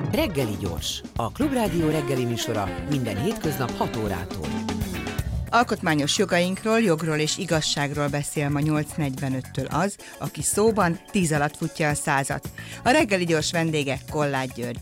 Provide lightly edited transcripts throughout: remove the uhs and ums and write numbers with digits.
Reggeli gyors, a Klubrádió reggeli műsora minden hétköznap 6 órától. Alkotmányos jogainkról, jogról és igazságról beszél ma 8:45-től az, aki szóban 10 alatt futja a 100-at. A reggeli gyors vendége Kolláth György.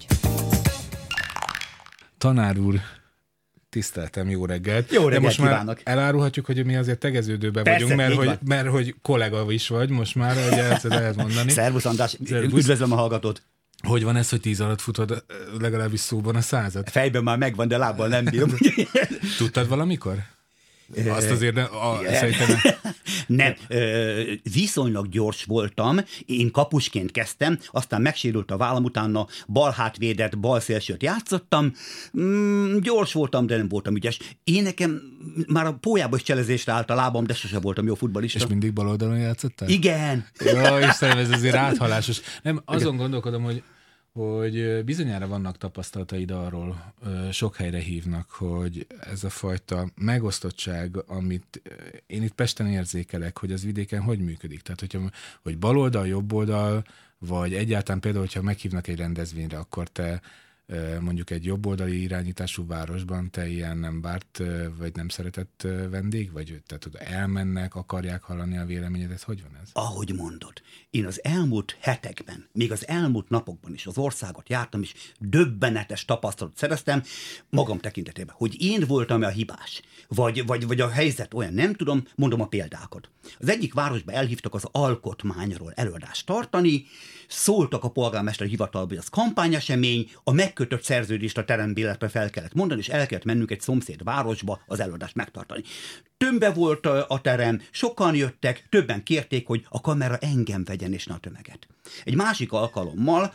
Tanár úr, tiszteltem, jó reggelt. Jó reggelt de most kívánok. már elárulhatjuk, hogy mi azért tegeződőben Persze, vagyunk, mert hogy kollega is vagy most már, hogy ezt lehet mondani. Szervusz András, Szervusz. üdvözlöm a hallgatót. Hogy van ez, hogy 10 alatt futod legalábbis szóban a 100-at? Fejben már megvan, de lábbal nem bírom. Tudtad valamikor? Azt azért szerintem... Nem, viszonylag gyors voltam, én kapusként kezdtem, aztán megsérült a vállam, utána bal hátvédet, bal szélsőt játszottam, gyors voltam, de nem voltam ügyes. Én nekem már a pólyába is cselezésre állt a lábam, de sose voltam jó futballista. És mindig bal oldalon játszottál? Igen. Jó, Istenem, ez azért áthalásos. Nem, azon gondolkodom, hogy bizonyára vannak tapasztalataid arról, sok helyre hívnak, hogy ez a fajta megosztottság, amit én itt Pesten érzékelek, hogy az vidéken hogy működik. Tehát, hogy baloldal, jobboldal, vagy egyáltalán például, hogyha meghívnak egy rendezvényre, akkor te mondjuk egy jobboldali irányítású városban te ilyen nem várt, vagy nem szeretett vendég, vagy tehát elmennek, akarják hallani a véleményedet, hogy van ez? Ahogy mondod, én az elmúlt hetekben, még az elmúlt napokban is az országot jártam, és döbbenetes tapasztalatot szereztem magam tekintetében, hogy én voltam a hibás, vagy a helyzet olyan, nem tudom, mondom a példákat. Az egyik városba elhívtak az alkotmányról előadást tartani, szóltak a polgármester hivatalba, hogy az kampányesemény, a megkötött szerződést a terembérletbe fel kellett mondani, és el kellett mennünk egy szomszéd városba az előadást megtartani. Tömbe volt a terem, sokan jöttek, többen kérték, hogy a kamera engem vegyen és ne a tömeget. Egy másik alkalommal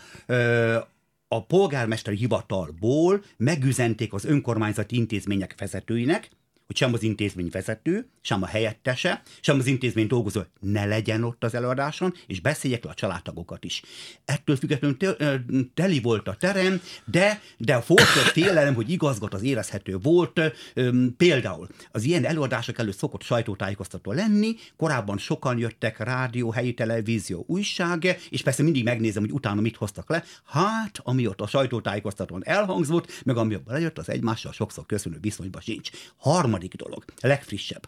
a polgármesteri hivatalból megüzenték az önkormányzati intézmények vezetőinek, hogy sem az intézmény vezető, sem a helyettese, sem az intézmény dolgozó ne legyen ott az előadáson, és beszéljek le a családtagokat is. Ettől függetlenül teli volt a terem, de a forró félelem, hogy igazgat, az érezhető volt. Például az ilyen előadások előtt szokott sajtótájékoztató lenni, korábban sokan jöttek, rádió, helyi televízió, újság, és persze mindig megnézem, hogy utána mit hoztak le. Hát, ami ott a sajtótájékoztatón elhangzott, meg ami abban lejött, az egymással sokszor köszönő viszonyban sincs. Harmadik dolog, legfrissebb.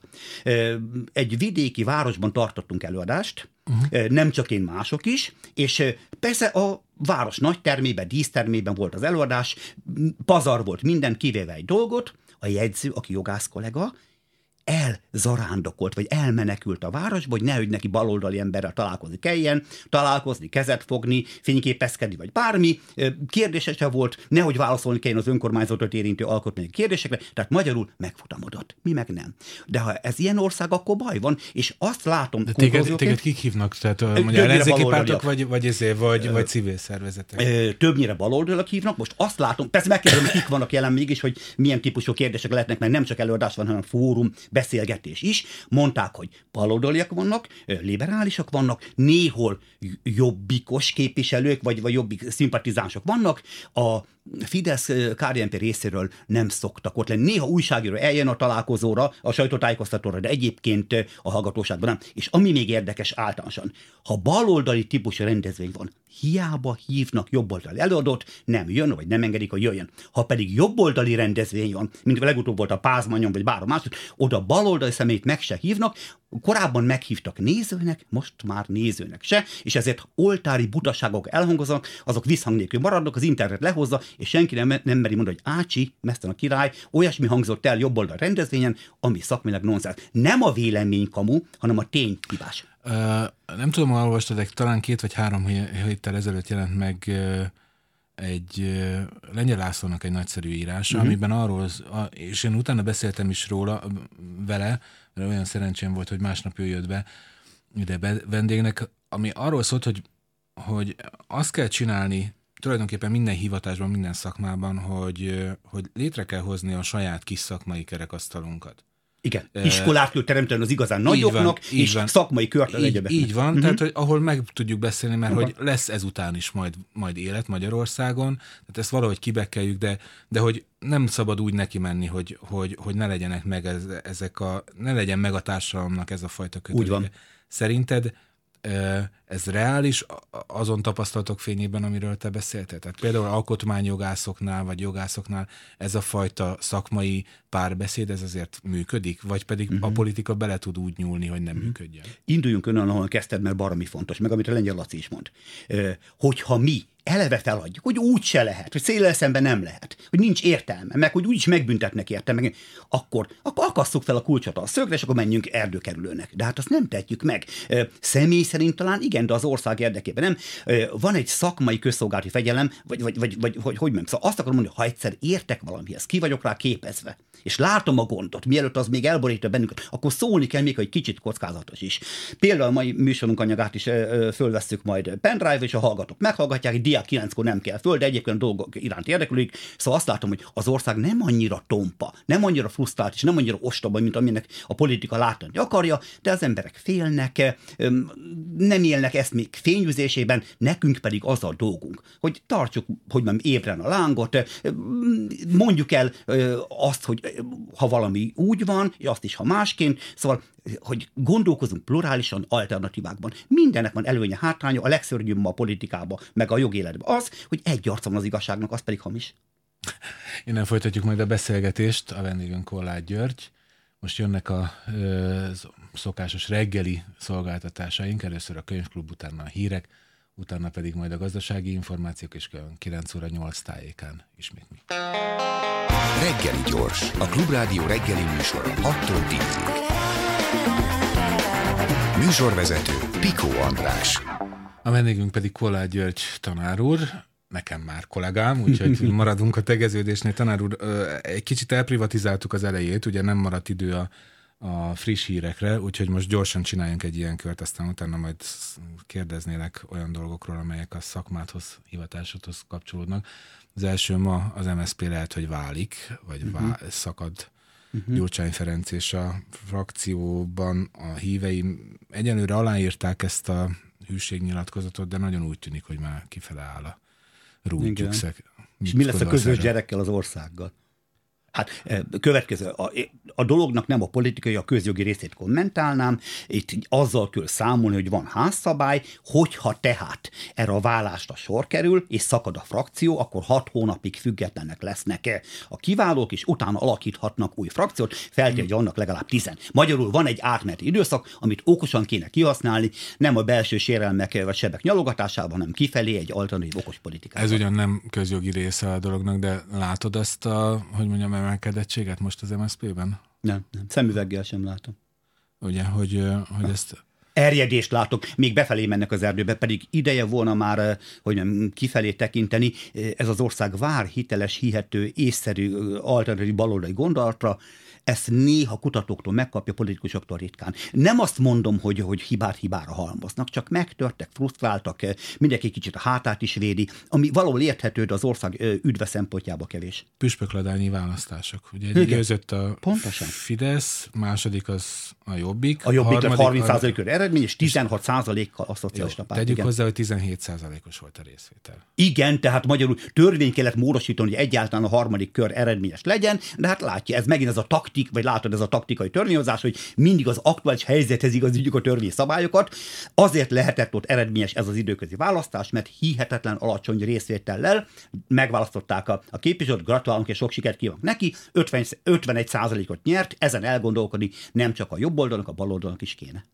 Egy vidéki városban tartottunk előadást, nem csak én, mások is, és persze a város nagy termében, dísztermében volt az előadás, pazar volt minden, kivéve egy dolgot, a jegyző, aki jogász kollega, elzarándokolt, vagy elmenekült a városba, hogy nehogy neki baloldali emberrel találkozni, kezet fogni, fényképezkedni, vagy bármi. Kérdése se volt, nehogy válaszolni kelljen az önkormányzatot érintő alkotmányi kérdésekre, tehát magyarul megfutamodott. Mi meg nem. De ha ez ilyen ország, akkor baj van, és azt látom... De téged kik hívnak? Tehát mondja, ellenzéki pártok, vagy civil szervezetek? Többnyire baloldalak hívnak, most azt látom, persze megkérdezem, kik vannak jelen mégis, hogy milyen típusú kérdések lehetnek, mert nem csak előadás van, hanem fórum, beszélgetés is. Mondták, hogy baloldaliak vannak, liberálisak vannak, néhol jobbikos képviselők, vagy jobbik szimpatizánsok vannak. A Fidesz KDNP részéről nem szoktak ott lenni. Néha újságíró eljön a találkozóra, a sajtótájékoztatóra, de egyébként a hallgatóságban nem. És ami még érdekes általánosan, ha baloldali típusú rendezvény van, hiába hívnak jobboldali előadót, nem jön, vagy nem engedik, hogy jöjjön. Ha pedig jobboldali rendezvény van, mint legutóbb volt a Pázmanyon, vagy bárhol másod, oda baloldali személyt meg se hívnak, korábban meghívtak nézőnek, most már nézőnek se, és ezért oltári butaságok elhangoznak, azok visszhang nélkül maradnak, az internet lehozza, és senki nem meri mondani, hogy Ácsi, mesztelen a király, olyasmi hangzott el jobboldal rendezvényen, ami szakmailag nonsens. Nem a vélemény kamu, hanem a tény hibás. Nem tudom, ha olvastad, de talán 2 vagy 3 héttel ezelőtt jelent meg egy Lengyel Lászlónak egy nagyszerű írása, amiben arról, és én utána beszéltem is vele, mert olyan szerencsém volt, hogy másnap ő jött be ide vendégnek, ami arról szólt, hogy azt kell csinálni tulajdonképpen minden hivatásban, minden szakmában, hogy létre kell hozni a saját kis szakmai kerekasztalunkat. Igen, iskolát kell teremteni az igazán nagyoknak, és szakmai kört az egyebeknek. Így van, tehát hogy ahol meg tudjuk beszélni, mert hogy lesz ezután is majd élet Magyarországon, tehát ezt valahogy kibekkeljük, de hogy nem szabad úgy neki menni, hogy ne legyenek meg ne legyen meg a társadalomnak ez a fajta kötődéke. Úgy van. Szerinted ez reális azon tapasztalatok fényében, amiről te beszéltél? Tehát például alkotmányjogászoknál, vagy jogászoknál ez a fajta szakmai párbeszéd, ez azért működik? Vagy pedig a politika bele tud úgy nyúlni, hogy nem működjön? Induljunk onnan, ahol kezdted, mert baromi fontos, meg amit a Lengyel Laci is mond. Hogyha mi eleve feladjuk, hogy úgy se lehet, hogy széllel szemben nem lehet, hogy nincs értelme, meg hogy úgyis megbüntetnek érte, meg, akkor akasszuk fel a kulcsot a szögre, és akkor menjünk erdőkerülőnek. De hát azt nem tehetjük meg. Személy szerint talán igen, de az ország érdekében nem. Van egy szakmai közszolgálati fegyelem, vagy hogy nem. Szóval azt akarom mondani, ha egyszer értek valamihez, ki vagyok rá képezve, és látom a gondot, mielőtt az még elborítja bennünket, akkor szólni kell még, hogy kicsit kockázatos is. Például a mai műsorunk anyagát is fölvesszük majd pendrive, és a hallgatók meghallgatják, diák 9-kor nem kell föl, de egyébként a dolgok iránt érdeklődik. Szóval azt látom, hogy az ország nem annyira tompa, nem annyira frusztrált, és nem annyira ostoba, mint aminek a politika látni akarja, de az emberek félnek, nem élnek ezt még fényűzésében, nekünk pedig az a dolgunk, hogy tartsuk, hogy nem ébren a lángot, mondjuk el azt, hogy ha valami úgy van, és azt is, ha másként, szóval hogy gondolkozunk plurálisan alternatívákban. Mindennek van előnye, hátránya, a legszörnyűbb a politikában, meg a jogéletben az, hogy egy arca van az igazságnak, az pedig hamis. Innen folytatjuk majd a beszélgetést, a vendégünk Kolláth György. Most jönnek a szokásos reggeli szolgáltatásaink, először a könyvklub, utána a hírek, utána pedig majd a gazdasági információk, és 9 óra 8 tájékán ismét mi. Reggeli gyors, a Klubrádió reggeli műsora 6-tól 10-ig. Műsorvezető Pikó András. A vendégünk pedig Kolláth György tanár úr, nekem már kollégám, úgyhogy maradunk a tegeződésnél. Tanár úr, egy kicsit elprivatizáltuk az elejét, ugye nem maradt idő a friss hírekre, úgyhogy most gyorsan csináljunk egy ilyen kört, aztán utána majd kérdeznélek olyan dolgokról, amelyek a szakmádhoz, hivatásodhoz kapcsolódnak. Az első ma az MSZP lehet, hogy válik, vagy szakad Gyurcsány Ferenc, és a frakcióban a hívei egyenlőre aláírták ezt a hűségnyilatkozatot, de nagyon úgy tűnik, hogy már kifele áll a rúdjuk. És mi lesz a közös gyerekkel az országgal? Hát következő, a dolognak nem a politikai, a közjogi részét kommentálnám, itt azzal kell számolni, hogy van házszabály, hogyha tehát erre a vállásra sor kerül, és szakad a frakció, akkor 6 hónapig függetlenek lesznek a kiválók, és utána alakíthatnak új frakciót, feltétlenül, hogy annak legalább 10. Magyarul van egy átmeneti időszak, amit okosan kéne kihasználni, nem a belső sérelmek vagy sebek nyalogatásában, hanem kifelé egy alternatív okos politikában. Ez ugyan nem közjogi része a dolognak, de látod ezt a, hogy mondjam, emelkedettséget most az MSZP-ben? Nem. Szemüveggel sem látom. Ugye, hogy ezt... Erjedést látok, még befelé mennek az erdőbe, pedig ideje volna már, hogy nem kifelé tekinteni. Ez az ország vár hiteles, hihető, észszerű, alternatív baloldali gondolatra. Ezt néha kutatóktól megkapja, politikusoktól ritkán. Nem azt mondom, hogy hibát hibára halmoznak, csak megtörtek, frusztráltak, mindenki kicsit a hátát is védi, ami valahol érthető, de az ország üdve szempontjába kevés. Püspökladányi választások. Ugye győzött a pontosan. Fidesz, második az a Jobbik. A Jobbik lett 30%-os eredmény, és 16%-kal a szocialista párt. Tegyük hozzá, hogy 17%-os volt a részvétel. Igen, tehát magyarul törvény kellett módosítani, hogy egyáltalán a harmadik kör eredményes legyen, de hát látja, ez megint ez a vagy látod, ez a taktikai törvényhozás, hogy mindig az aktuális helyzethez igazítjuk a törvényszabályokat. Azért lehetett ott eredményes ez az időközi választás, mert hihetetlen alacsony részvétellel megválasztották a képviselőt, gratulálunk és sok sikert kívánunk neki, 51%-ot nyert, ezen elgondolkodni nem csak a jobb oldalnak, a bal oldalnak is kéne.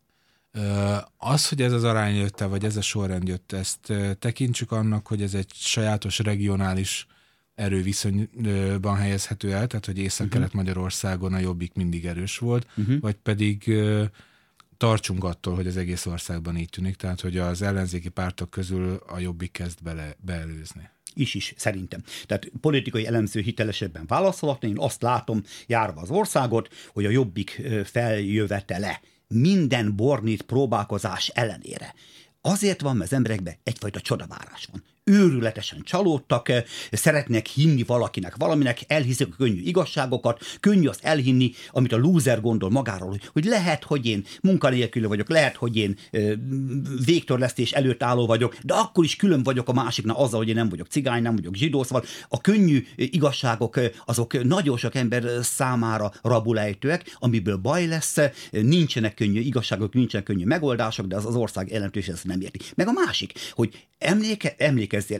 Az, hogy ez az arány jött el, vagy ez a sorrend jött, ezt tekintsük annak, hogy ez egy sajátos regionális erőviszonyban helyezhető el, tehát hogy Észak-Kelet-Magyarországon a Jobbik mindig erős volt, vagy pedig tartsunk attól, hogy az egész országban így tűnik, tehát hogy az ellenzéki pártok közül a Jobbik kezd beelőzni. Is, szerintem. Tehát politikai elemző hitelesebben válaszolhatna, én azt látom, járva az országot, hogy a Jobbik feljövetele minden bornit próbálkozás ellenére azért van, mert az emberekben egyfajta csodavárás van. őrületesen csalódtak, szeretnek hinni valakinek, valaminek, elhiszik a könnyű igazságokat, könnyű azt elhinni, amit a lúzer gondol magáról, hogy lehet, hogy én munkanélkül vagyok, lehet, hogy én végtörlesztés előtt álló vagyok, de akkor is külön vagyok a másiknál azzal, hogy én nem vagyok cigány, nem vagyok zsidó, szóval a könnyű igazságok azok nagyon sok ember számára rabulejtőek, amiből baj lesz, nincsenek könnyű igazságok, nincsenek könnyű megoldások, de az ország jelentős ezt nem érti. Meg a másik, hogy emlékezzél,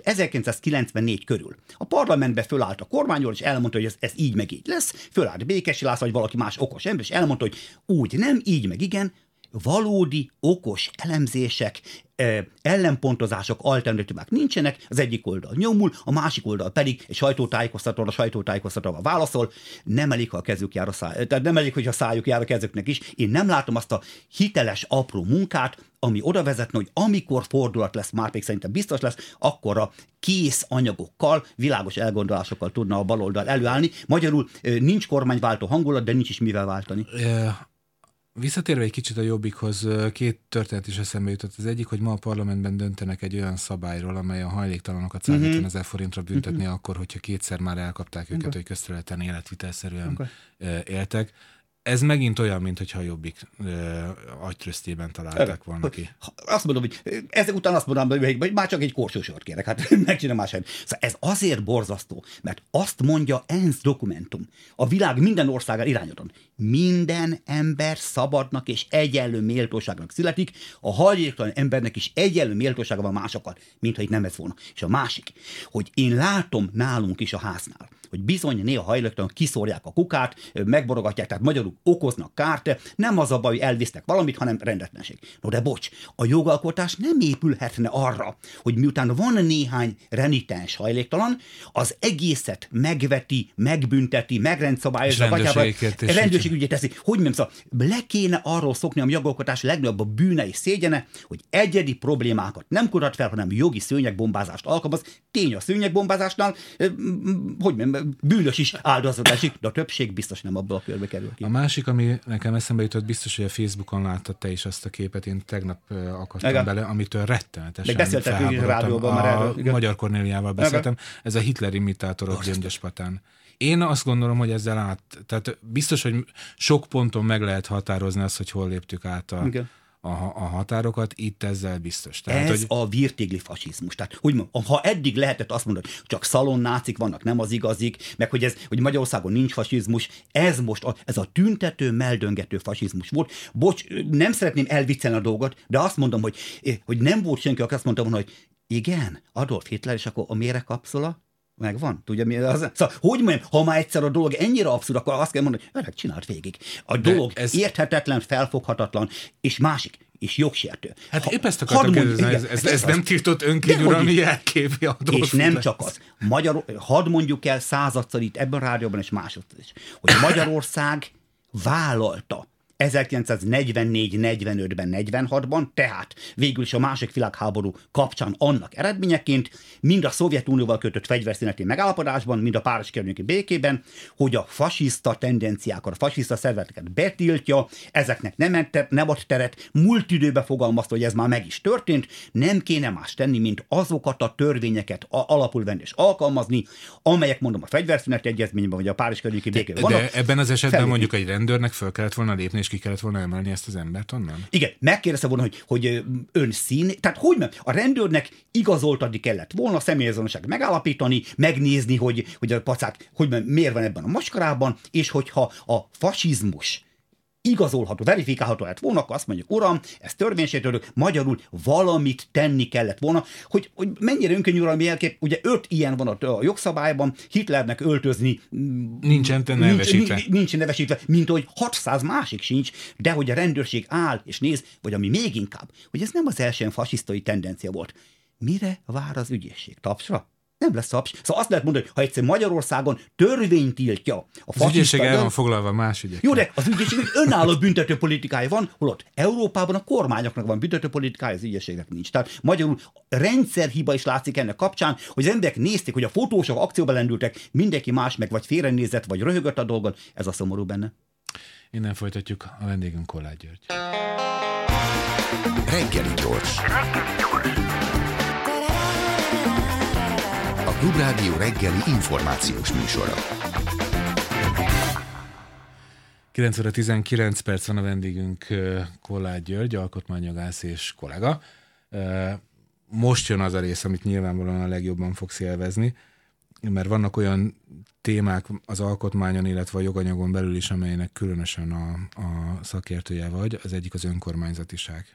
1994 körül a parlamentbe fölállt a kormányról, és elmondta, hogy ez így meg így lesz, fölállt Békesi László, vagy valaki más okos ember, és elmondta, hogy úgy nem, így meg igen, valódi, okos elemzések, ellenpontozások, alternatívák nincsenek, az egyik oldal nyomul, a másik oldal pedig egy sajtótájékoztatóval válaszol, nem elég, ha a kezük jár a tehát nem elég, hogy a szájuk jár a kezüknek is. Én nem látom azt a hiteles, apró munkát, ami oda vezetne, hogy amikor fordulat lesz, már pedig szerintem biztos lesz, akkor a kész anyagokkal, világos elgondolásokkal tudna a baloldal előállni. Magyarul nincs kormányváltó hangulat, de nincs is mivel váltani. Visszatérve egy kicsit a Jobbikhoz, két történet is eszembe jutott. Az egyik, hogy ma a parlamentben döntenek egy olyan szabályról, amely a hajléktalanokat 150 000 forintra büntetni akkor, hogyha kétszer már elkapták őket, hogy közterületen életvitelszerűen éltek. Ez megint olyan, mintha a Jobbik agytröztében találták volna ki. Azt mondom, hogy ezek után azt mondom, hogy már csak egy korsósort kérek, hát megcsinálom más helyet. Szóval ez azért borzasztó, mert azt mondja ENSZ dokumentum, a világ minden országára irányodon. Minden ember szabadnak és egyenlő méltóságnak születik, a hajléktalan embernek is egyenlő méltósága van másokkal, mintha itt nem ez volna. És a másik, hogy én látom nálunk is a háznál, hogy bizony néha hajléktalanok kiszórják a kukát, megborogatják, tehát magyarul okoznak kárt, nem az a baj, hogy elvisznek valamit, hanem rendetlenség. No de bocs, a jogalkotás nem épülhetne arra, hogy miután van néhány renitens hajléktalan, az egészet megveti, megbünteti, megrendszabályozza, rendőrségügyet teszi. Hogy nem, szóval le kéne arról szokni a jogalkotás legnagyobb a bűne és szégyene, hogy egyedi problémákat nem kutat fel, hanem jogi szőnyegbombázást alkalmaz. Tény a szőnyegbombázásnál, hogy nem, bűnös is áldozat esik, de a többség biztos nem abból a körbe kerül ki. A másik, ami nekem eszembe jutott, biztos, hogy a Facebookon láttad te is azt a képet, én tegnap akadtam bele, amitől rettenetesen felháborodtam. A Magyar Kornéliával beszéltem, ez a Hitler imitátorok Gyöngyöspatán. Én azt gondolom, hogy ezzel tehát biztos, hogy sok ponton meg lehet határozni azt, hogy hol léptük át a határokat, itt ezzel biztos. Tehát, ez a virtigli fasizmus. Tehát, ha eddig lehetett azt mondani, hogy csak szalonnácik vannak, nem az igazik, meg hogy Magyarországon nincs fasizmus, ez most ez a tüntető, meldöngető fasizmus volt. Bocs, nem szeretném elviccelni a dolgot, de azt mondom, hogy nem volt senki, aki azt mondta volna, hogy igen, Adolf Hitler, és akkor a méregkapszula megvan. Tudja, mi az? Szóval, hogy mondjam, ha már egyszer a dolog ennyire abszurd, akkor azt kell mondani, hogy csinált végig. A dolog érthetetlen, felfoghatatlan, és másik, és jogsértő. Hát épp ezt akartam kérdezni, ez nem tiltott önkényuralmi jelképi a dolog. És nem csak az. Hadd mondjuk el századszor itt ebben a rádióban, és másodszor is, hogy Magyarország vállalta 1944-45-ben, 46-ban, tehát végül is a második világháború kapcsán annak eredményeként, mind a Szovjetunióval kötött fegyverszüneti megállapodásban, mind a párizsi környéki békében, hogy a fasiszta tendenciákat, a fasiszta szervezeteket betiltja, ezeknek nem ad teret, múlt időben fogalmazta, hogy ez már meg is történt, nem kéne más tenni, mint azokat a törvényeket alapul venni és alkalmazni, amelyek mondom a fegyverszüneti egyezményben, vagy a párizsi környéki békében vannak. De ebben az esetben mondjuk egy rendőrnek föl kellett volna lépni, és ki kellett volna emelni ezt az embert onnan? Igen, megkérdezte volna, hogy ön szín, tehát hogy a rendőrnek igazoltatni kellett volna, személyazonosságot megállapítani, megnézni, hogy a pacák, miért van ebben a maskarában, és hogyha a fasizmus igazolható, verifikálható lett volna, akkor azt mondjuk, uram, ez törvénysértő, magyarul valamit tenni kellett volna, hogy mennyire önkényuralmi jelkép, ugye 5 ilyen van a jogszabályban, Hitlernek öltözni nincsen nevesítve, mint hogy 600 másik sincs, de hogy a rendőrség áll és néz, vagy ami még inkább, hogy ez nem az első fasisztai tendencia volt. Mire vár az ügyészség? Tapsra? Nem lesz taps. Szóval azt lehet mondani, hogy ha egyszer Magyarországon törvény tiltja a fasiszta... Az ügyészség el van foglalva más ügyekkel. Jó, de az ügyészség önálló büntető politikája van, holott Európában a kormányoknak van büntető politikája, az ügyészségnek nincs. Tehát magyarul rendszerhiba is látszik ennek kapcsán, hogy az emberek nézték, hogy a fotósok akcióba lendültek, mindenki más meg vagy félrenézett, vagy röhögött a dolgon, ez a szomorú benne. Innen folytatjuk, a vendégünk Kolláth György. Reggeli gyors. Klubrádió reggeli információs műsora. 9 óra 19 perc van, a vendégünk Kolláth György, alkotmányjogász és kollega. Most jön az a rész, amit nyilvánvalóan a legjobban fogsz élvezni, mert vannak olyan témák az alkotmányon, illetve a joganyagon belül is, amelynek különösen a szakértője vagy. Az egyik az önkormányzatiság.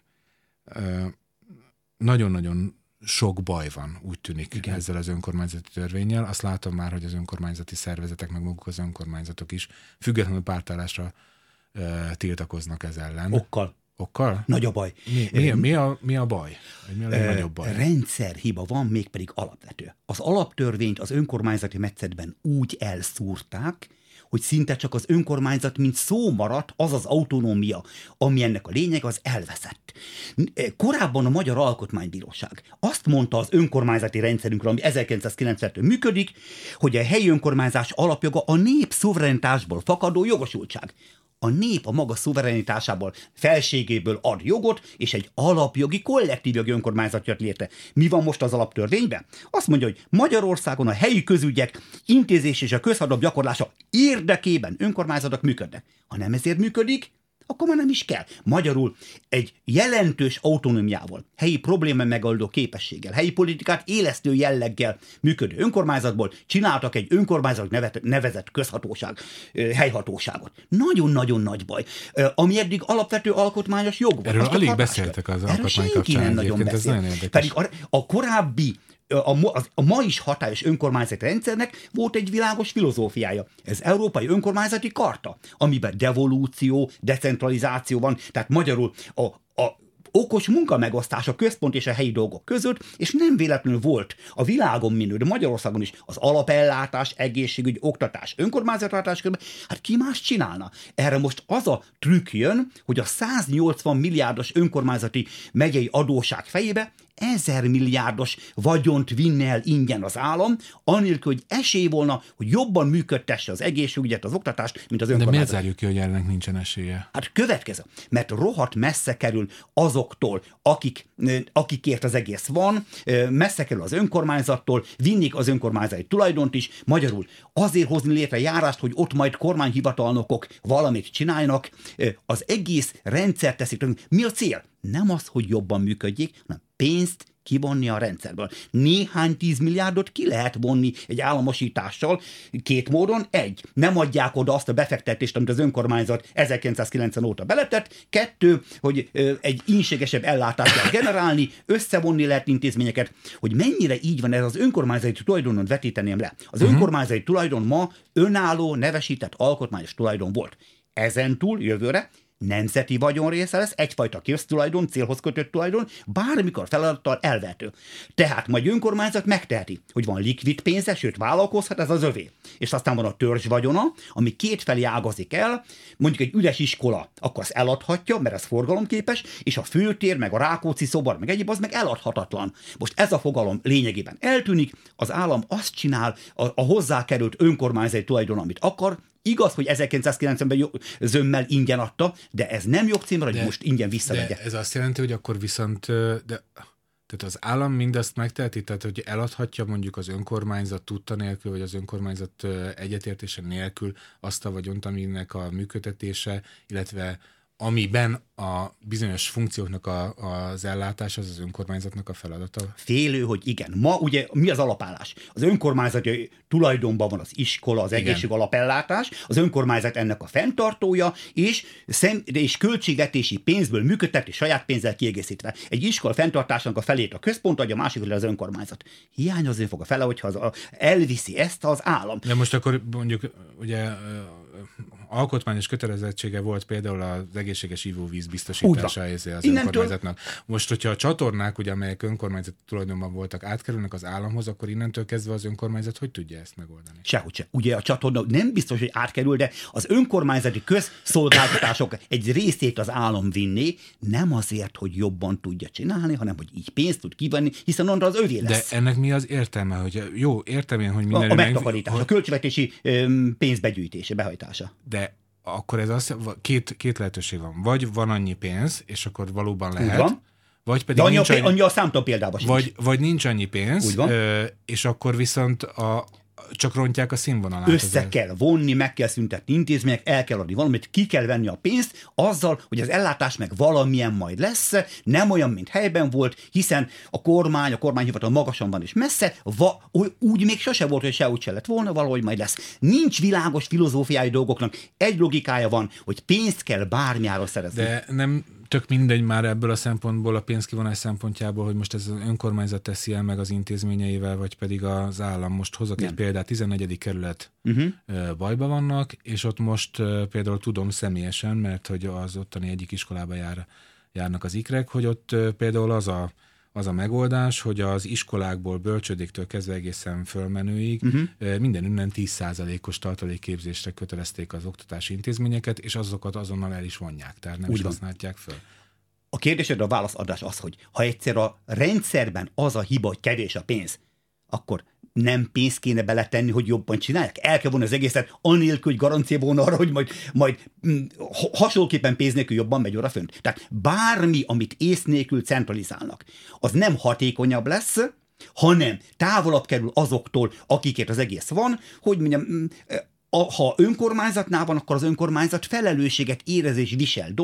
Nagyon-nagyon sok baj van, úgy tűnik, igen, ezzel az önkormányzati törvénnyel. Azt látom már, hogy az önkormányzati szervezetek, meg maguk az önkormányzatok is függetlenül pártállásra tiltakoznak ez ellen. Okkal? Nagy a baj. Mi a baj? Mi a legnagyobb baj? Rendszerhiba van, mégpedig alapvető. Az alaptörvényt az önkormányzati metszetben úgy elszúrták, hogy szinte csak az önkormányzat, mint szó maradt, az az autonómia, ami ennek a lényeg, az elveszett. Korábban a Magyar Alkotmánybíróság azt mondta az önkormányzati rendszerünkről, ami 1990-től működik, hogy a helyi önkormányzás alapjoga a nép szuverenitásból fakadó jogosultság. A nép a maga szuverenitásából, felségéből ad jogot, és egy alapjogi, kollektív jogi önkormányzat jött létre. Mi van most az alaptörvényben? Azt mondja, hogy Magyarországon a helyi közügyek intézés és a közhatalom gyakorlása érdekében önkormányzatok működnek. Ha nem ezért működik, akkor már nem is kell. Magyarul egy jelentős autonómiával, helyi probléma megoldó képességgel, helyi politikát élesztő jelleggel működő önkormányzatból csináltak egy önkormányzat nevezett közhatóság, helyhatóságot. Nagyon-nagyon nagy baj. Ami eddig alapvető alkotmányos jog volt. Erről alig beszéltek az alkotmány kapcsán. Nem nagyon beszél. Pedig a korábbi a ma is hatályos önkormányzati rendszernek volt egy világos filozófiája. Ez Európai Önkormányzati Karta, amiben devolúció, decentralizáció van, tehát magyarul a okos munkamegosztás a központ és a helyi dolgok között, és nem véletlenül volt a világon minő, de Magyarországon is az alapellátás, egészségügy, oktatás, önkormányzattartás közben, hát ki más csinálna? Erre most az a trükk jön, hogy a 180 milliárdos önkormányzati megyei adósság fejébe 1000 milliárdos vagyont vinne el ingyen az állam, anélkül, hogy esély volna, hogy jobban működtesse az egészségügyet, az oktatást, mint az önkormányzat. De miért zárjuk ki, hogy ennek nincsen esélye? Hát következő, mert rohadt messze kerül azoktól, akikért az egész van, messze kerül az önkormányzattól, vinnék az önkormányzati tulajdont is, magyarul azért hozni létre járást, hogy ott majd kormányhivatalnokok valamit csináljanak, az egész rendszer teszik. Mi a cél? Nem az, hogy jobban működjék, hanem pénzt kivonni a rendszerből. Néhány 10 milliárdot ki lehet vonni egy államosítással két módon. Egy, nem adják oda azt a befektetést, amit az önkormányzat 1990 óta beletett. Kettő, hogy egy ínségesebb ellátást kell generálni, összevonni lehet intézményeket. Hogy mennyire így van ez, az önkormányzati tulajdonon vetíteném le. Az önkormányzati tulajdon ma önálló, nevesített alkotmányos tulajdon volt. Ezentúl jövőre nemzeti vagyon része lesz, egyfajta köztulajdon, célhoz kötött tulajdon, bármikor feladattal elvehető. Tehát majd önkormányzat megteheti, hogy van likvid pénze, sőt vállalkozhat, ez az övé. És aztán van a törzs vagyona, ami kétfelé ágazik el, mondjuk egy üres iskola, akkor azt eladhatja, mert ez forgalomképes, és a főtér, meg a Rákóczi szobor, meg egyéb, az meg eladhatatlan. Most ez a fogalom lényegében eltűnik, az állam azt csinál, a hozzákerült önkormányzati tulajdon, amit akar. Igaz, hogy 1990-ben zömmel ingyen adta, de ez nem jogcímre, hogy most ingyen visszavegye. De ez azt jelenti, hogy akkor viszont tehát az állam mindazt megteheti, tehát hogy eladhatja mondjuk az önkormányzat tudta nélkül, vagy az önkormányzat egyetértése nélkül azt a vagyont, aminek a működtetése, illetve amiben a bizonyos funkcióknak az ellátás az önkormányzatnak a feladata? Félő, hogy igen. Ma ugye mi az alapállás? Az önkormányzati tulajdonban van az iskola, az egészség alapellátás, az önkormányzat ennek a fenntartója, és költségvetési pénzből működteti, saját pénzzel kiegészítve. Egy iskola fenntartásának a felét a központ adja, a másikra az önkormányzat. Hiányozni fog a fele, hogyha elviszi ezt az állam. De most akkor mondjuk ugye alkotmányos kötelezettsége volt például az egészséges ivóvíz biztosítása az önkormányzatnak. Most, hogyha a csatornák, ugye, amelyek önkormányzati tulajdonban voltak, átkerülnek az államhoz, akkor innentől kezdve az önkormányzat hogy tudja ezt megoldani? Sehogy se. Ugye a csatorna nem biztos, hogy átkerül, de az önkormányzati közszolgáltatások egy részét az állam vinné, nem azért, hogy jobban tudja csinálni, hanem hogy így pénzt tud kivenni, hiszen onnan az övé lesz. De ennek mi az értelme? Hogy jó, értem én, hogy minden... A megtakarítás, a költségvetési pénzbegyűjtése, behajtása. De akkor ez két lehetőség van. Vagy van annyi pénz, és akkor valóban lehet, vagy pedig annyi a számtalan példában sincs. Vagy nincs annyi pénz, és akkor viszont csak rontják a színvonalát. Össze kell vonni, meg kell szüntetni intézmények, el kell adni valamit, ki kell venni a pénzt azzal, hogy az ellátás meg valamilyen majd lesz, nem olyan, mint helyben volt, hiszen a kormányhivatal magasan van és messze, úgy még sose volt, hogy sehogy se lett volna, valahogy majd lesz. Nincs világos filozófiai dolgoknak, egy logikája van, hogy pénzt kell bármiára szerezni. De nem tök mindegy már ebből a szempontból, a pénzkivonás szempontjából, hogy most ez az önkormányzat teszi el meg az intézményeivel, vagy pedig az állam. Most hozok egy példát, 14. kerület bajba vannak, és ott most például tudom személyesen, mert hogy az ottani egyik iskolába járnak az ikrek, hogy ott például az a megoldás, hogy az iskolákból, bölcsődéktől kezdve egészen fölmenőig mindenünnen 10%-os tartalékképzésre kötelezték az oktatási intézményeket, és azokat azonnal el is vonják, tehát nem is használják föl. A kérdésedre a válaszadás az, hogy ha egyszer a rendszerben az a hiba, hogy kevés a pénz, akkor nem pénzt kéne beletenni, hogy jobban csinálják? El kell vonni az egészet, anélkül, hogy garancia volna arra, hogy majd hasonlóképpen pénz nélkül jobban megy oda fönt. Tehát bármi, amit ész nélkül centralizálnak, az nem hatékonyabb lesz, hanem távolabb kerül azoktól, akikért az egész van, hogy mondjam, ha önkormányzatnál van, akkor az önkormányzat felelősséget érez és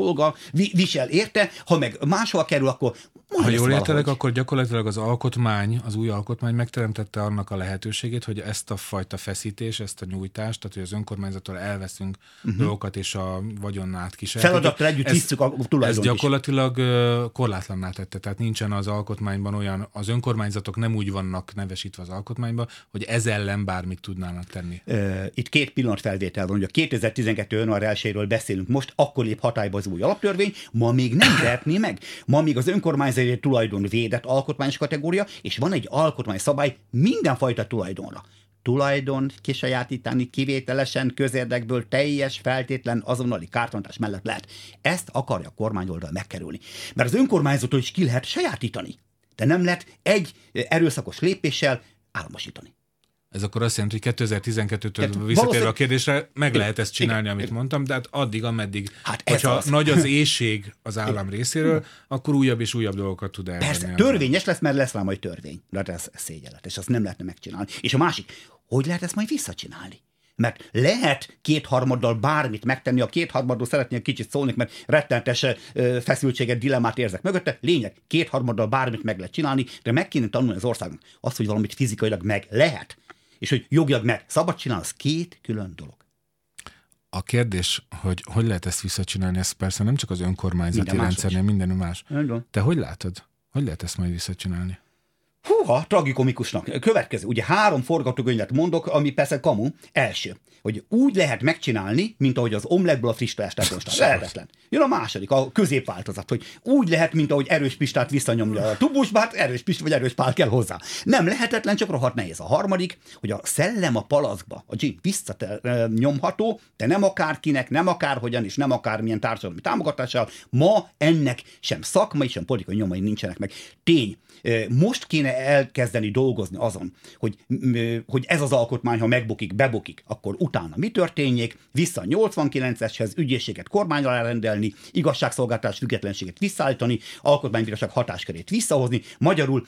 visel érte, ha meg máshol kerül, akkor ha jól értelek, akkor gyakorlatilag az új alkotmány megteremtette annak a lehetőségét, hogy ezt a fajta feszítés, ezt a nyújtást, tehát hogy az önkormányzattól elveszünk dolgokat, és a vagyonnát kísérletünk. Feladattal együtt hiszük a tulajdont is. Ez gyakorlatilag korlátlanná tette, tehát nincsen az alkotmányban olyan, az önkormányzatok nem úgy vannak nevesítve az alkotmányban, hogy ez ellen bármit tudnának tenni. Itt két pillanatfelvétel van, hogy a 2012. január 1-ről beszélünk most, akkor lép hatályba az új alaptörvény, ma még nem tehetné meg. Ma még az önkormányzati tulajdon védett alkotmányos kategória, és van egy alkotmányszabály mindenfajta tulajdonra. Tulajdon kisajátítani kivételesen közérdekből teljes, feltétlen azonnali kártalanítás mellett lehet. Ezt akarja a kormányoldal megkerülni. Mert az önkormányzatot is ki lehet sajátítani, de nem lehet egy erőszakos lépéssel államosítani. Ez akkor azt jelenti, hogy 2012-től visszatérve a kérdésre meg lehet ezt csinálni, amit mondtam, de hát addig, ameddig, hogyha nagy az éhség az állam részéről, akkor újabb és újabb dolgokat tud elvenni. Persze, törvényes lesz, mert lesz rá majd törvény. De ez szégyenlet, és azt nem lehetne megcsinálni. És a másik, hogy lehet ezt majd visszacsinálni? Mert lehet kétharmaddal bármit megtenni, a kétharmaddal szeretnék kicsit szólni, mert rettenetes feszültséget, dilemmát érzek mögötte. Lényeg, kétharmaddal bármit meg lehet csinálni, de meg kéne tanulni az országnak azt, hogy valamit fizikailag meg lehet, és hogy jogilag meg szabad csinálni, az két külön dolog. A kérdés, hogy lehet ezt visszacsinálni, ez persze nem csak az önkormányzati rendszernél, minden más. Te hogy látod? Hogy lehet ezt majd visszacsinálni? Húha, tragikomikusnak. Következő, ugye 3 forgatókönyvet mondok, ami persze kamu. Első, hogy úgy lehet megcsinálni, mint ahogy az omletből a friss tojást eltosták. Lehetetlen. Jön a második, a középváltozat, hogy úgy lehet, mint ahogy erős pistát visszanyomja a tubusba, hát erős pist vagy erős pál kell hozzá. Nem lehetetlen, csak rohadt nehéz. A harmadik, hogy a szellem a palackba, a gin visszanyomható, de nem akárkinek, nem akárhogyan, és nem akármilyen társadalmi támogatással. Ma ennek sem szakmai, sem politikai nyomai nincsenek meg. Tény. Most kéne elkezdeni dolgozni azon, hogy ez az alkotmány, ha megbukik, bebukik, akkor utána mi történjék, vissza a 89-eshez, ügyészséget kormány alá rendelni, igazságszolgáltatás függetlenséget visszaállítani, alkotmánybíróság hatáskörét visszahozni, magyarul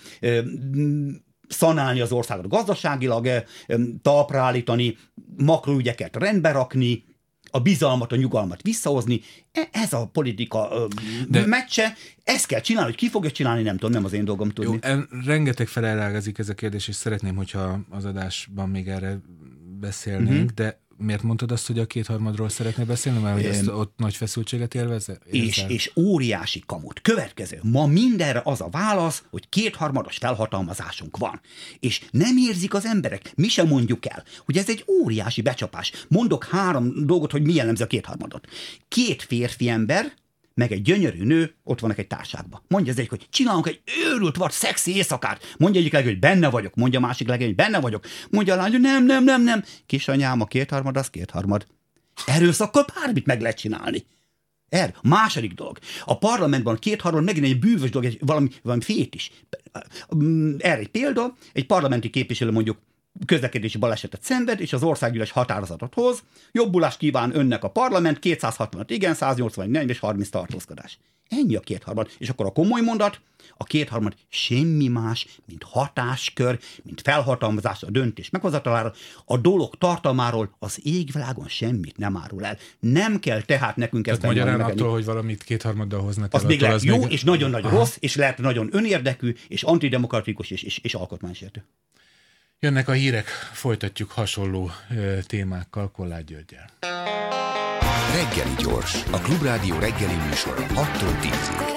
szanálni az országot gazdaságilag, talpra állítani, makroügyeket rendbe rakni, a bizalmat, a nyugalmat visszahozni. Ez a politika meccse, ezt kell csinálni, hogy ki fogja csinálni, nem tudom, nem az én dolgom tudni. Jó, rengeteg felellágazik ez a kérdés, és szeretném, hogyha az adásban még erre beszélnénk, de miért mondtad azt, hogy a kétharmadról szeretnél beszélni, mert hogy ezt ott nagy feszültséget élvezel? És óriási kamut. Következő. Ma mindenre az a válasz, hogy kétharmados felhatalmazásunk van. És nem érzik az emberek, mi sem mondjuk el, hogy ez egy óriási becsapás. Mondok 3 dolgot, hogy mi jellemzi a kétharmadot. 2 férfi ember, meg egy gyönyörű nő, ott vannak egy társaságban. Mondja az egyik, hogy csinálunk egy őrült vad, szexi éjszakát. Mondja egyik legény, hogy benne vagyok. Mondja a másik legény, hogy benne vagyok. Mondja a lány, hogy nem. Kisanyám, a kétharmad, az kétharmad. Erőszakkal bármit meg lehet csinálni. Második dolog. A parlamentben a kétharmad megint egy bűvös dolog, valami fétis. Erre egy példa, egy parlamenti képviselő mondjuk közlekedési balesetet szenved, és az országgyűlés határozatot hoz. Jobbulást kíván önnek a parlament, 265 igen, 180 nem és 30 tartózkodás. Ennyi a kétharmad. És akkor a komoly mondat, a kétharmad semmi más, mint hatáskör, mint felhatalmazás a döntés meghozatalára, a dolog tartalmáról az égvilágon semmit nem árul el. Nem kell tehát nekünk ezt magyarán attól, hogy valamit kétharmaddal hoznak el. Az még lehet jó, és nagyon-nagyon rossz, és lehet nagyon önérdekű, és antidemokratikus, és alkotmánysértő. Jönnek a hírek, folytatjuk hasonló témákkal Kolláth Györggyel. Reggeli gyors, a Klubrádió reggeli műsora 6-tól 10-ig.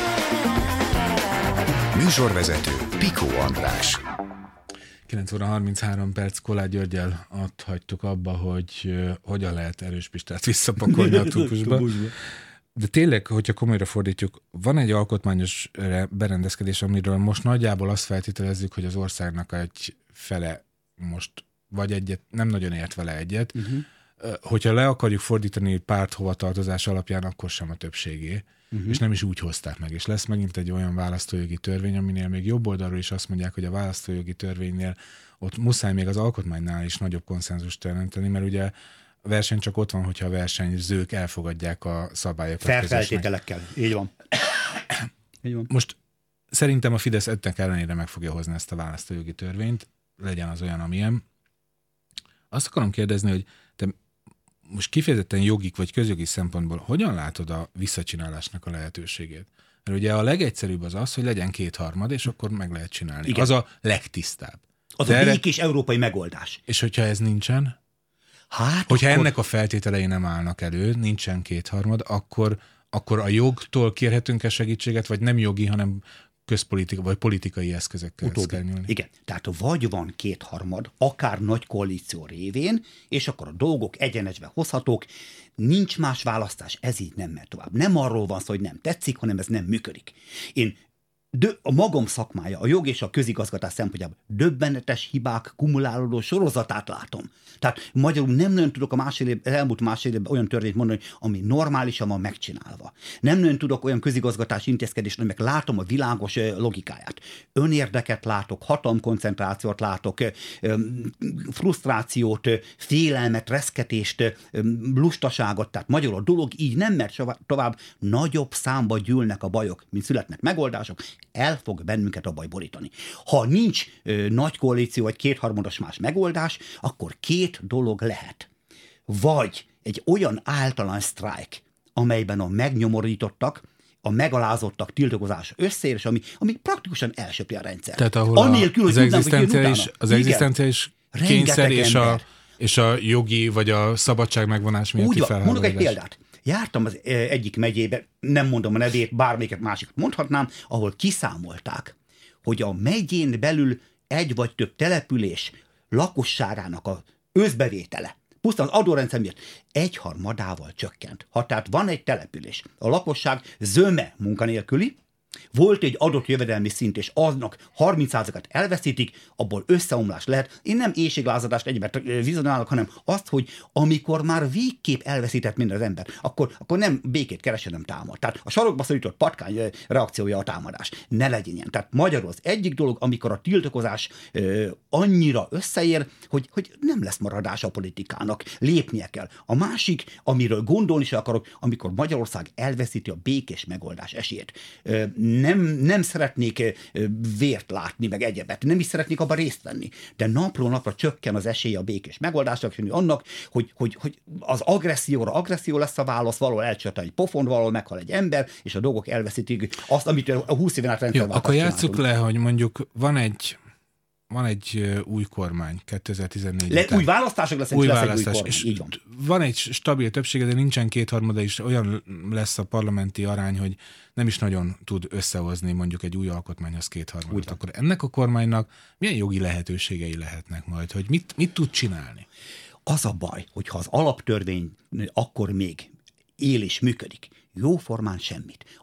Műsorvezető Pikó András. 9 óra 33 perc, Kolláth Györggyel ott hagytuk abba, hogy hogyan lehet Erős Pistát visszapakolni a tubusba. De tényleg, hogyha komolyra fordítjuk, van egy alkotmányos berendezkedés, amiről most nagyjából azt feltételezzük, hogy az országnak egy fele most vagy egyet, nem nagyon ért vele egyet. Hogyha le akarjuk fordítani párt hovatartozás alapján, akkor sem a többségé. És nem is úgy hozták meg. És lesz megint egy olyan választójogi törvény, aminél még jobb oldalról is azt mondják, hogy a választójogi törvénynél ott muszáj még az alkotmánynál is nagyobb konszenzust teremteni, mert ugye a verseny csak ott van, hogyha a versenyzők elfogadják a szabályokat. Feltételekkel. Így van. Így van. Most szerintem a Fidesz ennek ellenére meg fogja hozni ezt a választójogi törvényt, legyen az olyan, amilyen. Azt akarom kérdezni, hogy te most kifejezetten jogik vagy közjogi szempontból hogyan látod a visszacsinálásnak a lehetőségét? Mert ugye a legegyszerűbb az, hogy legyen kétharmad, és akkor meg lehet csinálni. Igen. Az a legtisztább. Az a békés európai megoldás. És hogyha ez nincsen? Hát hogyha akkor... ennek a feltételei nem állnak elő, nincsen kétharmad, akkor a jogtól kérhetünk-e segítséget, vagy nem jogi, hanem közpolitika, vagy politikai eszközökkel kell nyúlni. Igen, tehát vagy van kétharmad, akár nagy koalíció révén, és akkor a dolgok egyenesbe hozhatók, nincs más választás, ez így nem megy tovább. Nem arról van szó, hogy nem tetszik, hanem ez nem működik. Én a magam szakmája, a jog és a közigazgatás szempontjából döbbenetes hibák kumulálódó sorozatát látom. Tehát magyarul nem nagyon tudok elmúlt másfél évben olyan törvényt mondani, ami normálisan van megcsinálva. Nem nagyon tudok olyan közigazgatási intézkedést, aminek látom a világos logikáját. Önérdeket látok, hatalomkoncentrációt látok, frusztrációt, félelmet, reszketést, lustaságot. Tehát magyarul a dolog így nem megy tovább, nagyobb számba gyűlnek a bajok, mint születnek megoldások, el fog bennünket a baj borítani. Ha nincs nagy koalíció vagy kétharmados más megoldás, akkor két dolog lehet. Vagy egy olyan általány sztrájk, amelyben a megnyomorítottak, a megalázottak tiltakozása összeér, és ami praktikusan elsöpri a rendszer. Tehát ahol anélkül, az egzisztenciális kényszer és a jogi vagy a szabadság megvonás miatti felháborodás. Mondok egy példát. Jártam az egyik megyébe, nem mondom a nevét, bármelyiket másikat mondhatnám, ahol kiszámolták, hogy a megyén belül egy vagy több település lakosságának az összbevétele pusztán az adórendszer miatt 1/3 csökkent. Ha tehát van egy település, a lakosság zöme munkanélküli, volt egy adott jövedelmi szint, és aznak 30%-át elveszítik, abból összeomlás lehet. Én nem éhséglázadást egyébként vizionálok, hanem azt, hogy amikor már végképp elveszített minden az ember, akkor nem békét keres, nem támad. Tehát a sarokba szorított patkány reakciója a támadás. Ne legyen ilyen. Tehát magyarul az egyik dolog, amikor a tiltakozás annyira összeér, hogy nem lesz maradás a politikának, lépnie kell. A másik, amiről gondolni sem akarok, amikor Magyarország elveszíti a békés megoldás esélyét. Nem szeretnék vért látni, meg egyebet. Nem is szeretnék abban részt venni. De napról napra csökken az esélye a békés megoldásnak, annak, hogy az agresszió lesz a válasz, valahol elcsattan egy pofon, valahol meghal egy ember, és a dolgok elveszítik azt, amit a 20 éven át rendszerváltást akkor játsszuk le, hogy mondjuk van egy új kormány 2014 után. Új választások lesz, új választás, és így van egy stabil többsége, de nincsen kétharmada, és olyan lesz a parlamenti arány, hogy nem is nagyon tud összehozni mondjuk egy új alkotmányhoz kétharmadot. Akkor ennek a kormánynak milyen jogi lehetőségei lehetnek majd, hogy mit tud csinálni? Az a baj, hogyha az alaptörvény akkor még él és működik, jóformán semmit.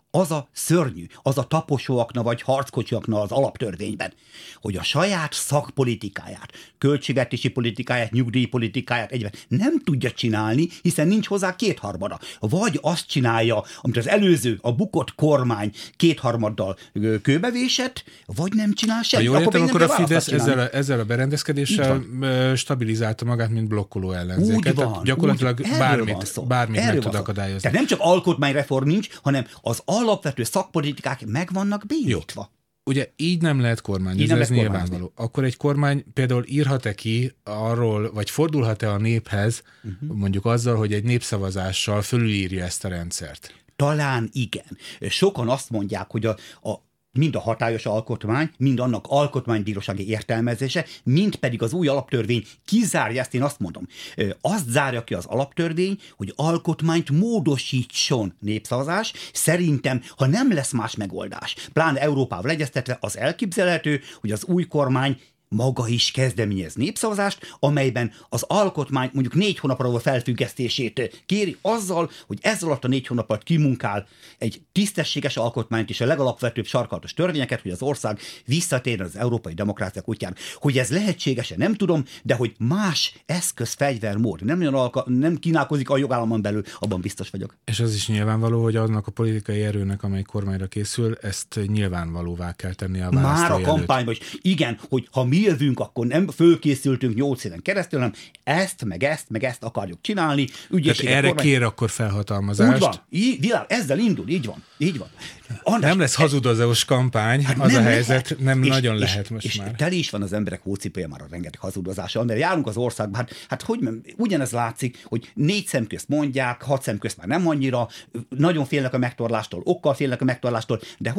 az a szörnyű, az a taposóakna vagy harckocsiakna az alaptörvényben, hogy a saját szakpolitikáját, költségvetési politikáját, nyugdíjpolitikáját egyben nem tudja csinálni, hiszen nincs hozzá kétharmada. Vagy azt csinálja, amit az előző, a bukott kormány kétharmaddal kőbevésett, vagy nem csinál semmit. Ha jól értem, akkor a Fidesz ezzel a berendezkedéssel stabilizálta magát, mint blokkoló ellenzéket. Úgy van, gyakorlatilag úgy, bármit meg tud akadályozni. Tehát nem csak alkotmányreform nincs, hanem az alapvető szakpolitikák meg vannak bénítva. Jó. Ugye így nem lehet kormányozni, ez nyilvánvaló. Akkor egy kormány például írhat-e ki arról, vagy fordulhat-e a néphez, mondjuk azzal, hogy egy népszavazással fölülírja ezt a rendszert? Talán igen. Sokan azt mondják, hogy mind a hatályos alkotmány, mind annak alkotmánybírósági értelmezése, mind pedig az új alaptörvény kizárja, ezt én azt mondom. Azt zárja ki az alaptörvény, hogy alkotmányt módosítson népszavazás. Szerintem, ha nem lesz más megoldás, pláne Európával egyeztetve, az elképzelhető, hogy az új kormány maga is kezdeményez népszavazást, amelyben az alkotmány mondjuk 4 hónapra való felfüggesztését kéri azzal, hogy ez alatt a 4 hónap alatt kimunkál egy tisztességes alkotmányt és a legalapvetőbb sarkalatos törvényeket, hogy az ország visszatérjen az európai demokráciák útján. Hogy ez lehetséges-e, nem tudom, de hogy más eszköz, fegyvermód nem kínálkozik a jogállamon belül, abban biztos vagyok. És az is nyilvánvaló, hogy annak a politikai erőnek, amely kormányra készül, ezt nyilvánvalóvá kell tenni a választói már a kampányban is. Igen, hogy ha mi jövünk, akkor nem fölkészültünk 8 éven keresztül, hanem ezt, meg ezt akarjuk csinálni. Tehát erre kér akkor felhatalmazást. Úgy van, ezzel indul, így van. András, nem lesz hazudozós kampány, hát az a helyzet, nem nagyon lehet most és már. Tele is van az emberek hócipője már a rengeteg hazudozással, mert járunk az országban, hát hogy ugyanez látszik, hogy 4 szem közt mondják, 6 szem közt már nem annyira, nagyon félnek a megtorlástól, okkal félnek a megtorlástól, de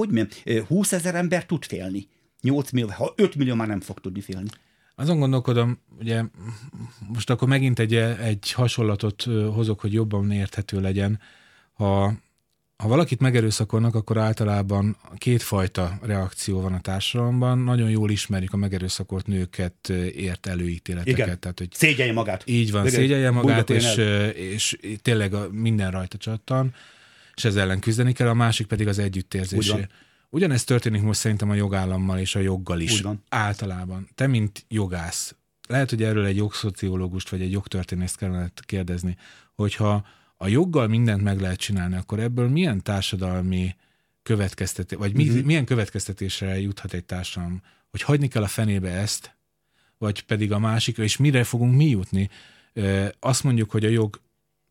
20 000 ember tud félni. 8 millió, ha 5 millió már nem fog tudni félni. Azon gondolkodom, ugye most akkor megint egy hasonlatot hozok, hogy jobban érthető legyen. Ha valakit megerőszakolnak, akkor általában 2 fajta reakció van a társadalomban. Nagyon jól ismerjük a megerőszakolt nőket ért előítéleteket. Igen, tehát, hogy szégyelje magát. Így van, szégyelje magát, és tényleg minden rajta csattan, és ezzel ellen küzdeni kell, a másik pedig az együttérzésé. Ugyanezt történik most szerintem a jogállammal és a joggal is. Általában. Te, mint jogász, lehet, hogy erről egy jogszociológust vagy egy jogtörténészt kellene kérdezni, hogyha a joggal mindent meg lehet csinálni, akkor ebből milyen társadalmi következtetés, vagy milyen következtetésre juthat egy társadalom, hogy hagyni kell a fenébe ezt, vagy pedig a másikra, és mire fogunk mi jutni? Azt mondjuk, hogy a jog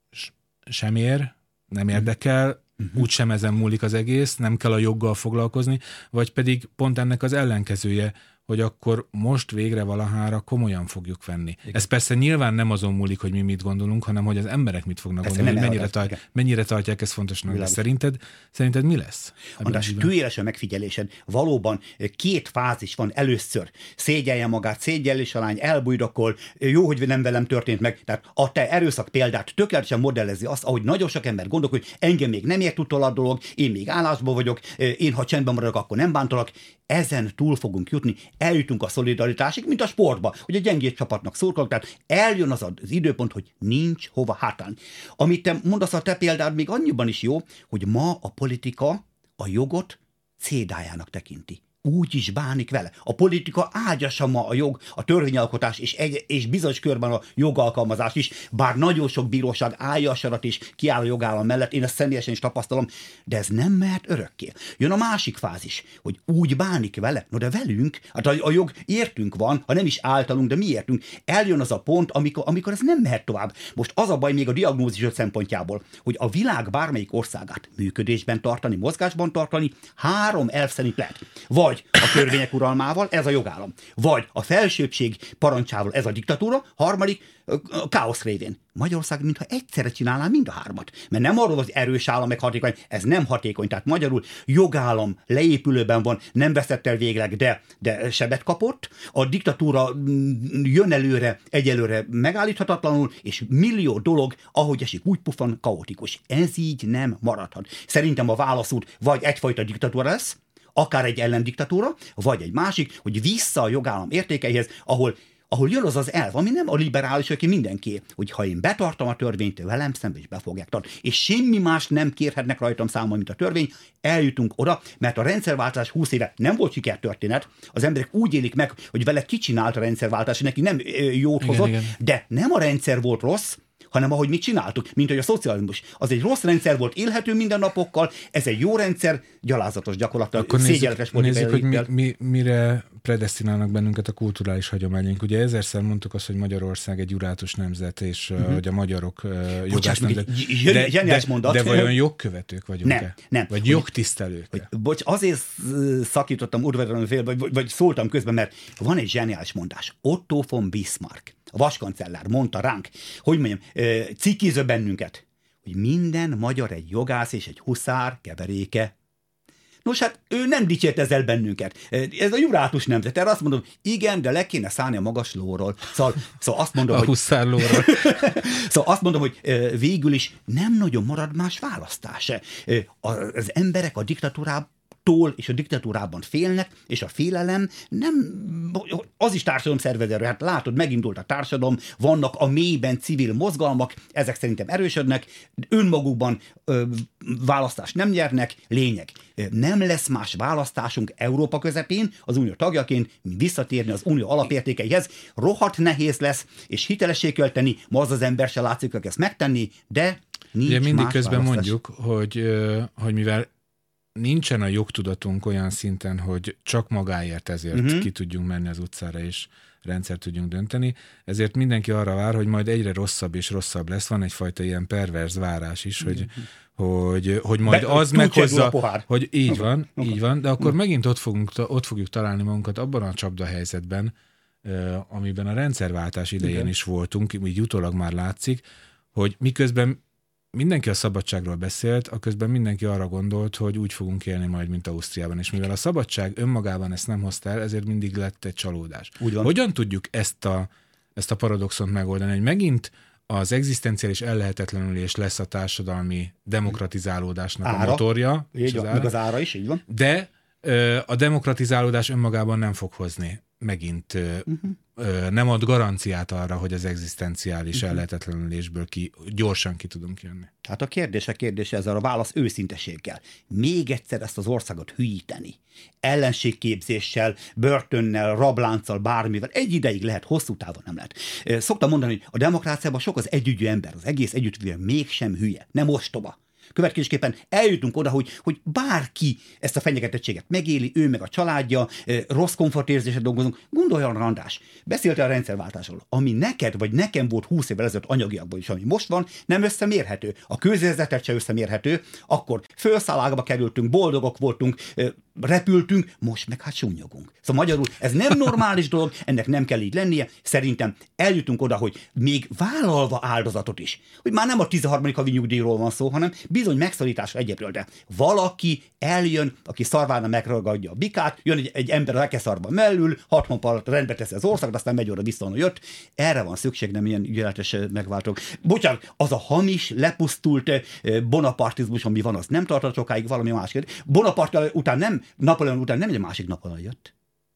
sem ér, nem érdekel, úgysem ezen múlik az egész, nem kell a joggal foglalkozni, vagy pedig pont ennek az ellenkezője, hogy akkor most végre valahára komolyan fogjuk venni. Igen. Ez persze nyilván nem azon múlik, hogy mi mit gondolunk, hanem hogy az emberek mit fognak gondolni, hogy mennyire tartják ezt fontosnak. De szerinted mi lesz? András, tűéles a megfigyelésed. Valóban 2 fázis van először. Szégyelje magát, szégyellés a lány, elbújdokol, jó, hogy nem velem történt meg. Tehát a te erőszak példát tökéletesen modellezi azt, ahogy nagyon sok ember gondolkodik, hogy engem még nem ért utol a dolog, én még állásban vagyok, én ha csendben maradok, akkor nem bántolak. Ezen túl fogunk jutni, eljutunk a szolidaritásig, mint a sportba, hogy a gyengébb csapatnak szurkolunk, tehát eljön az időpont, hogy nincs hova hátrálni. Amit te mondasz, a te példád még annyiban is jó, hogy ma a politika a jogot cédájának tekinti. Úgy is bánik vele. A politika ágyasa ma a jog, a törvényalkotás és bizonyos körben a jogalkalmazás is, bár nagyon sok bíróság állja a sarat és kiáll a jogállam mellett, én ezt személyesen is tapasztalom, de ez nem mehet örökké. Jön a másik fázis, hogy úgy bánik vele, no de velünk, hát a jog értünk van, ha nem is általunk, de mi értünk. Eljön az a pont, amikor ez nem mehet tovább. Most az a baj még a diagnózis szempontjából, hogy a világ bármelyik országát működésben tartani, mozgásban tartani 3 elv szerint lehet. Vagy a törvények uralmával, ez a jogállam. Vagy a felsőbbség parancsával, ez a diktatúra, harmadik, a káosz révén. Magyarország mintha egyszerre csinálná mind a 3. Mert nem arról, hogy erős állam meg hatékony, ez nem hatékony. Tehát magyarul jogállam leépülőben van, nem veszett el végleg, de sebet kapott. A diktatúra jön előre, egyelőre megállíthatatlanul, és millió dolog, ahogy esik, úgy pufan, kaotikus. Ez így nem maradhat. Szerintem a válaszút vagy egyfajta diktatúra lesz, akár egy ellendiktatúra, vagy egy másik, hogy vissza a jogállam értékeihez, ahol ahol jön az elv, ami nem a liberális, aki mindenki, hogy ha én betartom a törvényt, velem szemben is be fogják tartani. És semmi más nem kérhetnek rajtam számon, mint a törvény, eljutunk oda, mert a rendszerváltás 20 éve nem volt sikertörténet, az emberek úgy élik meg, hogy vele kicsinált a rendszerváltás, neki nem jót hozott, de nem a rendszer volt rossz, hanem ahogy mi csináltuk, mint hogy a szocializmus. Az egy rossz rendszer volt, élhető mindennapokkal, ez egy jó rendszer, gyalázatos gyakorlatilag, szégyenletes politikai. Nézzük, hogy mire predesztinálnak bennünket a kulturális hagyományaink. Ugye ezerszer mondtuk azt, hogy Magyarország egy jurátus nemzet, és hogy a magyarok jogás nemzet. De vajon jogkövetők vagyunk-e? Nem. Vagy jogtisztelők? Bocs, azért szakítottam udvaron félbe, vagy szóltam közben, mert van egy zseniális mondás. Otto von Bismarck, a vaskancellár mondta ránk, hogy mondjam, cikkéző bennünket, hogy minden magyar egy jogász és egy huszár keveréke. Nos, hát ő nem dicsért ezzel bennünket. Ez a jurátus nemzet. Erre azt mondom, igen, de le kéne szállni a magas lóról. Szóval azt mondom, a huszár lóról. Szóval azt mondom, hogy végül is nem nagyon marad más választás. Az emberek a diktatúrában és a diktatúrában félnek, és a félelem nem, az is társadalom szervező. Hát látod, megindult a társadalom, vannak a mélyben civil mozgalmak, ezek szerintem erősödnek, önmagukban választást nem nyernek, lényeg. Nem lesz más választásunk Európa közepén, az unió tagjaként, visszatérni az unió alapértékeihez. Rohadt nehéz lesz, és hitelessé kell tenni, ma az ember se látszik ezt megtenni, de nincs ugye mindig más közben választás. mondjuk, hogy mivel nincsen a jogtudatunk olyan szinten, hogy csak magáért ezért ki tudjunk menni az utcára, és rendszert tudjunk dönteni, ezért mindenki arra vár, hogy majd egyre rosszabb és rosszabb lesz. Van egyfajta ilyen perverz várás is, hogy majd az meghozza, hogy így van, de akkor megint ott fogjuk találni magunkat abban a csapdahelyzetben, amiben a rendszerváltás idején is voltunk, így utólag már látszik, hogy miközben mindenki a szabadságról beszélt, aközben mindenki arra gondolt, hogy úgy fogunk élni majd, mint Ausztriában. És mivel a szabadság önmagában ezt nem hozta el, ezért mindig lett egy csalódás. Hogyan tudjuk ezt a paradoxont megoldani, hogy megint az egzisztenciális ellehetetlenülés lesz a társadalmi demokratizálódásnak a motorja. Meg az ára is, így van. De a demokratizálódás önmagában nem fog hozni megint nem ad garanciát arra, hogy az egzisztenciális ellehetetlenülésből gyorsan ki tudunk jönni. Hát a kérdése ezzel a válasz őszinteséggel. Még egyszer ezt az országot hülyíteni. Ellenségképzéssel, börtönnel, rablánccal, bármivel. Egy ideig lehet, hosszú távon nem lehet. Szoktam mondani, hogy a demokráciában sok az együgyű ember, az egész együttvéve mégsem hülye, nem ostoba. Következésképpen eljutunk oda, hogy bárki ezt a fenyegetettséget megéli, ő meg a családja, rossz komfortérzéssel dolgozunk. Gondolj arra, András, beszéltél a rendszerváltásról, ami neked vagy nekem volt 20 évvel ezelőtt anyagiakban is, ami most van, nem összemérhető. A közérzetet se összemérhető, akkor fölszállágba kerültünk, boldogok voltunk, repültünk, most meg hát sunnyogunk. Szóval magyarul ez nem normális dolog, ennek nem kell így lennie. Szerintem eljutunk oda, hogy még vállalva áldozatot is, hogy már nem a 13. havi nyugdíjról van szó, hanem bizony megszorításra egyébről, de valaki eljön, aki szarvána megragadja a bikát, jön egy ember a lekeszarba mellül, 6 hónap alatt rendbe teszi az országot, aztán megy oda vissza, jött. Erre van szükség, nem ilyen ügyeletes megváltók. Bocsánat, az a hamis, lepusztult bonapartizmus, ami van, az nem tartott sokáig, valami másik. Bonaparte után nem, Napóleon után nem egy másik Napóleon jött.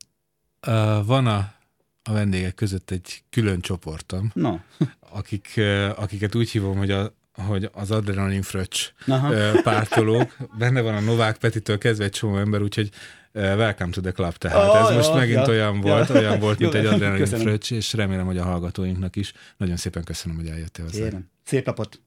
Van a vendégek között egy külön csoportom, akiket úgy hívom, hogy az adrenalin fröccs pártolók. Benne van a Novák Petitől kezdve egy csomó ember, úgyhogy welcome to the club, tehát ez most megint olyan volt, mint egy adrenalin fröccs, és remélem, hogy a hallgatóinknak is. Nagyon szépen köszönöm, hogy eljöttél hozzá. Szép napot!